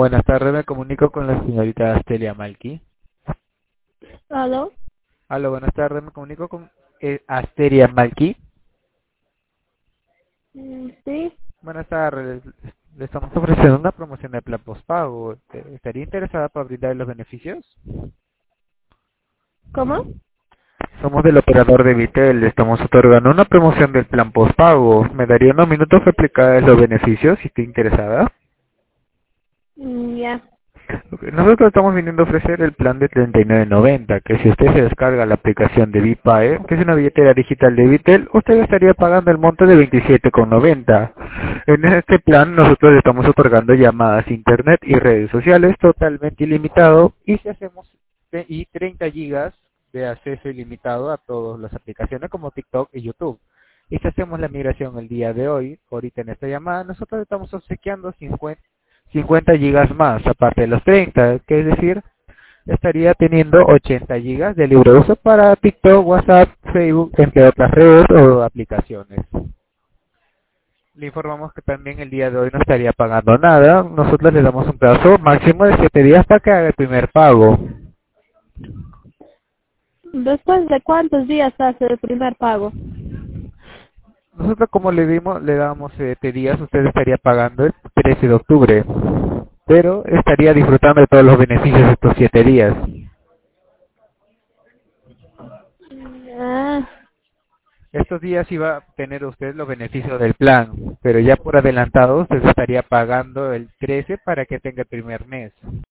Buenas tardes, me comunico con la señorita Asteria Malki. ¿Aló? Aló, buenas tardes, me comunico con Asteria Malki. Sí. Buenas tardes, le estamos ofreciendo una promoción de plan postpago. ¿Estaría interesada para brindar los beneficios? ¿Cómo? Somos del operador de Vitel, le estamos otorgando una promoción del plan postpago. ¿Me daría unos minutos para explicar los beneficios si está interesada? Ya. Ok, nosotros estamos viniendo a ofrecer el plan de 39.90, que si usted se descarga la aplicación de Bipae, que es una billetera digital de Vitel, usted estaría pagando el monto de 27,90. En este plan nosotros le estamos otorgando llamadas, internet y redes sociales totalmente ilimitado y si hacemos y 30 gigas de acceso ilimitado a todas las aplicaciones como TikTok y YouTube. Y si hacemos la migración el día de hoy, ahorita en esta llamada, nosotros estamos obsequiando 50 gigas más, aparte de los 30, que es decir, estaría teniendo 80 gigas de libre uso para TikTok, WhatsApp, Facebook, entre otras redes o aplicaciones. Le informamos que también el día de hoy no estaría pagando nada. Nosotros le damos un plazo máximo de 7 días para que haga el primer pago. ¿Después de cuántos días hace el primer pago? Nosotros como le damos 7 días, usted estaría pagando el 13 de octubre. Pero estaría disfrutando de todos los beneficios de estos 7 días. Ah, Estos días iba a tener usted los beneficios del plan, pero ya por adelantado usted estaría pagando el 13 para que tenga el primer mes.